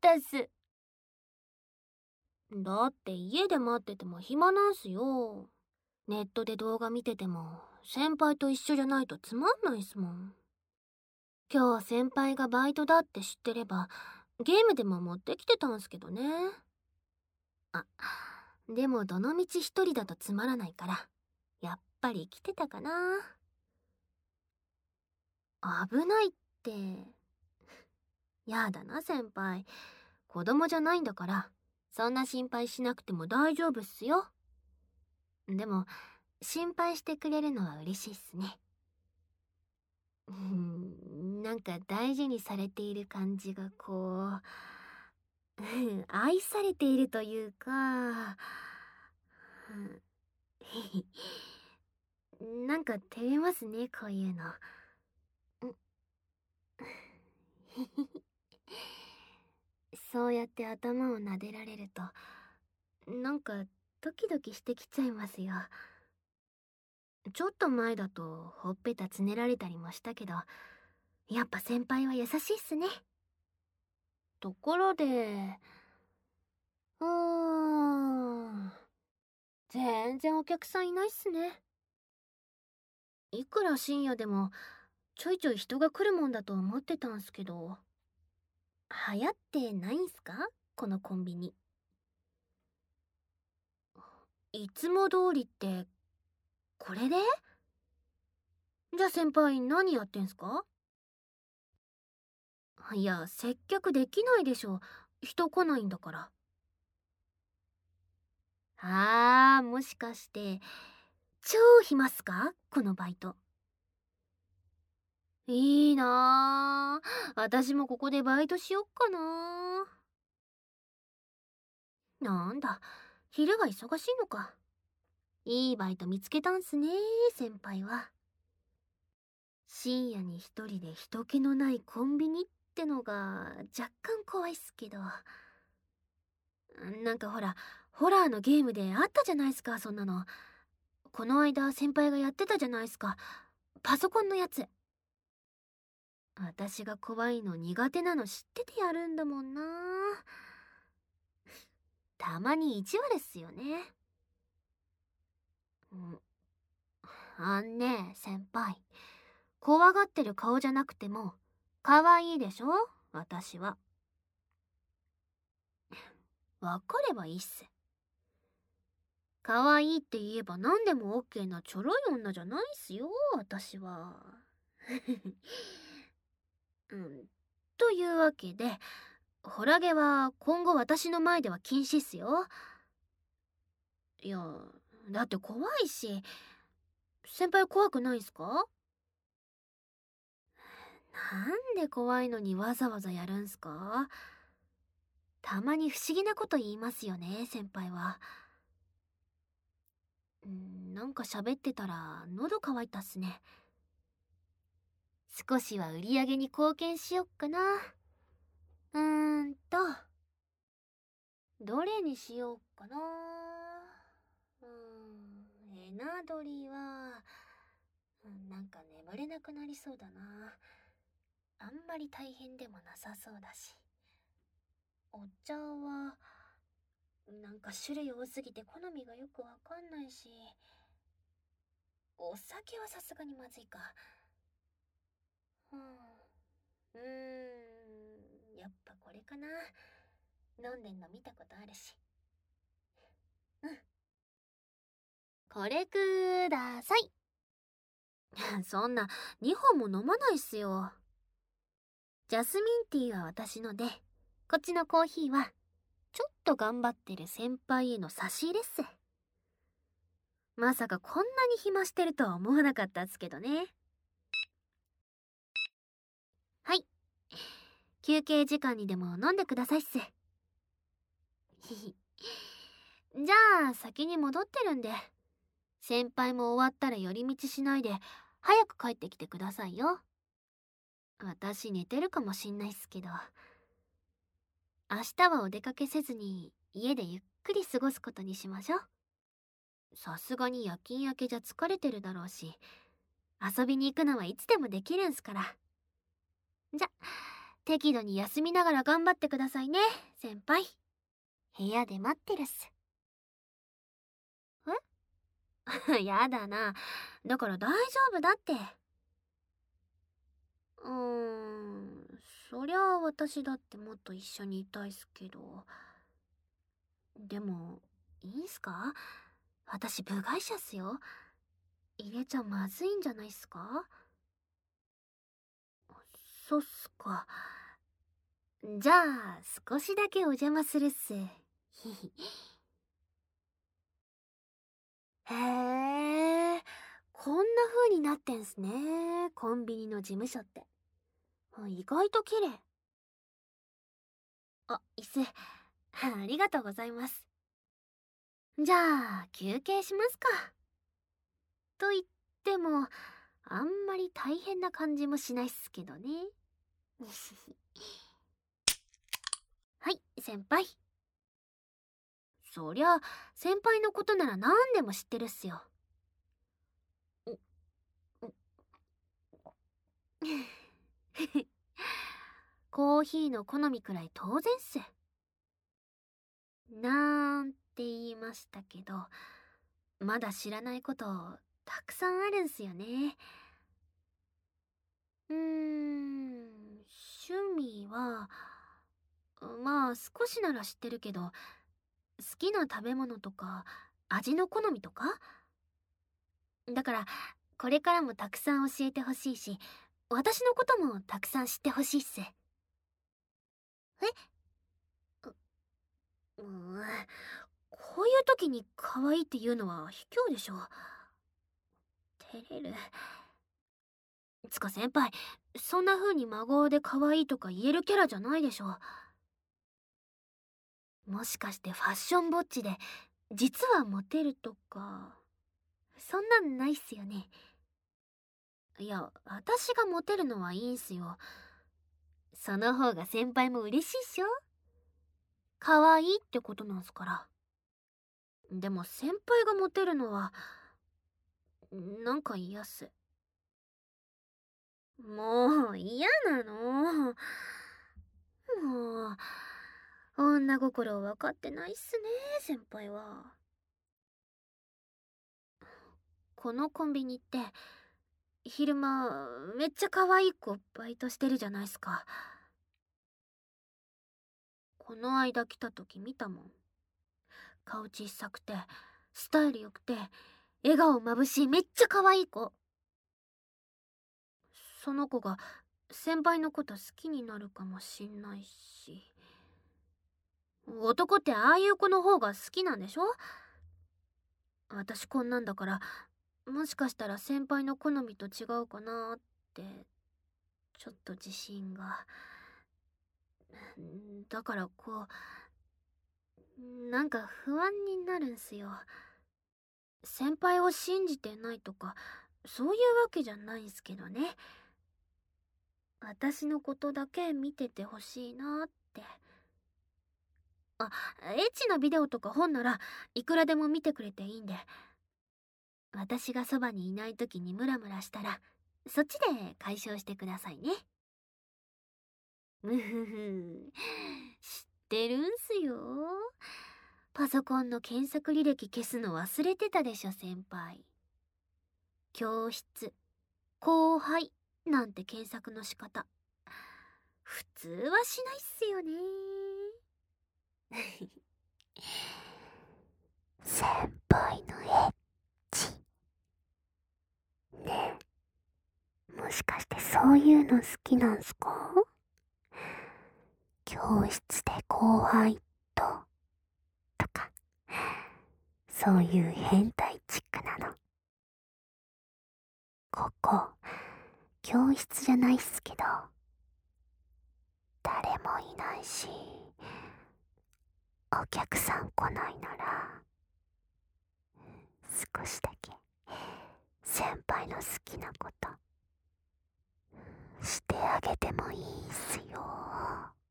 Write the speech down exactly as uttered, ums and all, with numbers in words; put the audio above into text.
ったっす。だって家で待ってても暇なんすよ。ネットで動画見てても先輩と一緒じゃないとつまんないっすもん。今日先輩がバイトだって知ってればゲームでも持ってきてたんすけどね。あ、でもどのみち一人だとつまらないからやっぱり来てたかな。危ないって。やだな先輩。子供じゃないんだからそんな心配しなくても大丈夫っすよ。でも心配してくれるのは嬉しいっすね。うん、なんか大事にされている感じがこう、うん、愛されているというか、うん、なんか照れますねこういうの。そうやって頭を撫でられるとなんかドキドキしてきちゃいますよ。ちょっと前だとほっぺたつねられたりもしたけど、やっぱ先輩は優しいっすね。ところで、うーん、全然お客さんいないっすね。いくら深夜でもちょいちょい人が来るもんだと思ってたんすけど。流行ってないんすかこのコンビニ。いつも通りってこれで？じゃあ先輩何やってんすか？いや、接客できないでしょ。人来ないんだから。あー、もしかして、超暇っすかこのバイト。いいなぁ。私もここでバイトしよっかな。なんだ、昼が忙しいのか。いいバイト見つけたんすね、先輩は。深夜に一人で人気のないコンビニってのが若干怖いっすけど。なんかほら、ホラーのゲームであったじゃないすか、そんなの。この間先輩がやってたじゃないすか。パソコンのやつ。私が怖いの苦手なの知っててやるんだもんな。たまに意地悪っすよね。うん、あんね先輩。怖がってる顔じゃなくても可愛いでしょ私は。わかればいいっす。可愛いって言えば何でもオッケーなちょろい女じゃないっすよ私は。うん、というわけでホラゲは今後私の前では禁止っすよ。いや、だって怖いし。先輩怖くないっすか？なんで怖いのにわざわざやるんすか？たまに不思議なこと言いますよね先輩は。んなんか喋ってたら喉乾いたっすね。少しは売り上げに貢献しよっかな。うーんとどれにしようかな。うーんエナドリはなんか眠れなくなりそうだな。あんまり大変でもなさそうだし。お茶はなんか種類多すぎて好みがよくわかんないし、お酒はさすがにまずいか。うん、うーんやっぱこれかな。飲んでんの見たことあるし。うん、これください。そんなにほんも飲まないっすよ。ジャスミンティーは私ので、こっちのコーヒーはちょっと頑張ってる先輩への差し入れっす。まさかこんなに暇してるとは思わなかったっすけどね。はい。休憩時間にでも飲んでくださいっす。ひひ。じゃあ先に戻ってるんで、先輩も終わったら寄り道しないで早く帰ってきてくださいよ。私寝てるかもしんないっすけど。明日はお出かけせずに家でゆっくり過ごすことにしましょう。さすがに夜勤明けじゃ疲れてるだろうし、遊びに行くのはいつでもできるんすから。じゃ、 適度に休みながら頑張ってくださいね、先輩。部屋で待ってるっす。えやだな。だから大丈夫だって。うーん、そりゃあ私だってもっと一緒にいたいっすけど。でも、いいんすか？私部外者っすよ。入れちゃまずいんじゃないっすか？そっすか。じゃあ、少しだけお邪魔するっす。ひひ。へえ、こんな風になってんすね。コンビニの事務所って。意外と綺麗。あ、椅子。ありがとうございます。じゃあ、休憩しますか。と言っても、あんまり大変な感じもしないっすけどね。はい、先輩。そりゃ、先輩のことなら何でも知ってるっすよ。コーヒーの好みくらい当然っす。なんて言いましたけど、まだ知らないことたくさんあるんすよね。うーん、趣味は、まあ少しなら知ってるけど、好きな食べ物とか味の好みとか。だからこれからもたくさん教えてほしいし、私のこともたくさん知ってほしいっす。えう、もうこういう時に可愛いって言うのは卑怯でしょ。照れる。つか先輩、そんな風に真顔で可愛いとか言えるキャラじゃないでしょ。もしかしてファッションぼっちで実はモテるとか、そんなんないっすよね。いや、私がモテるのはいいんすよ。その方が先輩も嬉しいっしょ。可愛いってことなんすから。でも先輩がモテるのはなんか嫌っす。もう嫌なの。もう女心分かってないっすね、先輩は。このコンビニって昼間めっちゃ可愛い子バイトしてるじゃないっすか。この間来た時見たもん。顔小さくてスタイル良くて笑顔眩しいめっちゃ可愛い子。その子が先輩のこと好きになるかもしんないし。男ってああいう子の方が好きなんでしょ。私こんなんだから、もしかしたら先輩の好みと違うかなってちょっと自信が。だからこうなんか不安になるんすよ。先輩を信じてないとかそういうわけじゃないんすけどね。私のことだけ見ててほしいなって。あ、エッチなビデオとか本ならいくらでも見てくれていいんで、私がそばにいない時にムラムラしたらそっちで解消してくださいね。むふふ、知ってるんすよ。パソコンの検索履歴消すの忘れてたでしょ先輩。教室、後輩なんて検索の仕方普通はしないっすよね。先輩のエッチねえ、もしかしてそういうの好きなんすか？教室で後輩ととか、そういう変態チックなの。ここ教室じゃないっすけど、誰もいないしお客さん来ないなら少しだけ先輩の好きなことしてあげてもいいっすよ。